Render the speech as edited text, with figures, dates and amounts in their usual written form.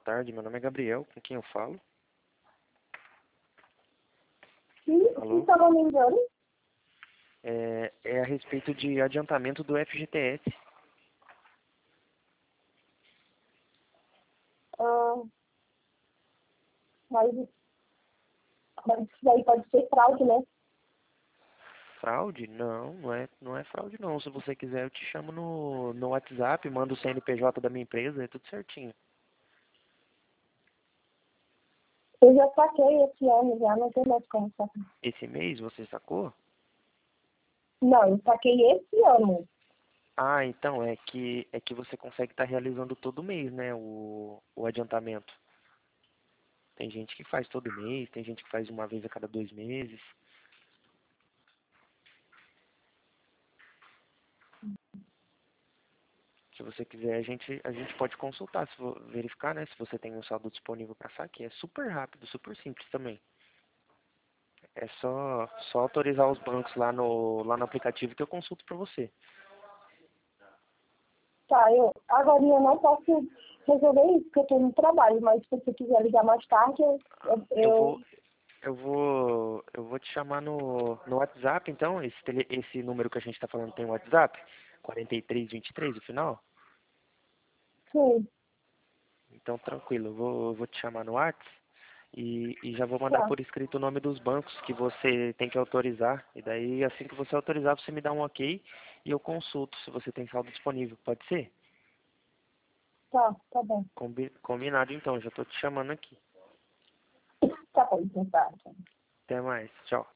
tarde. Meu nome é Gabriel, com quem eu falo? Sim, Alô? estava me ligando. É a respeito de adiantamento do FGTS. Ah, mas isso daí pode ser fraude, né? Fraude? Não, não é fraude não. Se você quiser, eu te chamo no WhatsApp, mando o CNPJ da minha empresa, é tudo certinho. Eu já saquei esse ano, já não tem mais como sacar. Esse mês você sacou? Não, eu saquei esse ano. Ah, então, é que você consegue estar realizando todo mês, né, o adiantamento. Tem gente que faz todo mês, tem gente que faz uma vez a cada 2 meses. Se você quiser, a gente pode consultar, verificar, né, se você tem um saldo disponível para saque. É super rápido, super simples também. É só autorizar os bancos lá no aplicativo que eu consulto para você. Tá, agora eu não posso resolver isso, porque eu tô no trabalho, mas se você quiser ligar mais tarde, Eu eu vou, eu vou te chamar no WhatsApp, então. Esse número que a gente está falando tem WhatsApp? 4323 o final? sim, Então, tranquilo, eu vou te chamar no WhatsApp e já vou mandar tá, por escrito o nome dos bancos que você tem que autorizar. E daí, assim que você autorizar, você me dá um ok e eu consulto se você tem saldo disponível. Pode ser? tá bom. Combinado, então. Já estou te chamando aqui. Tá bom, então tá. Até mais. Tchau.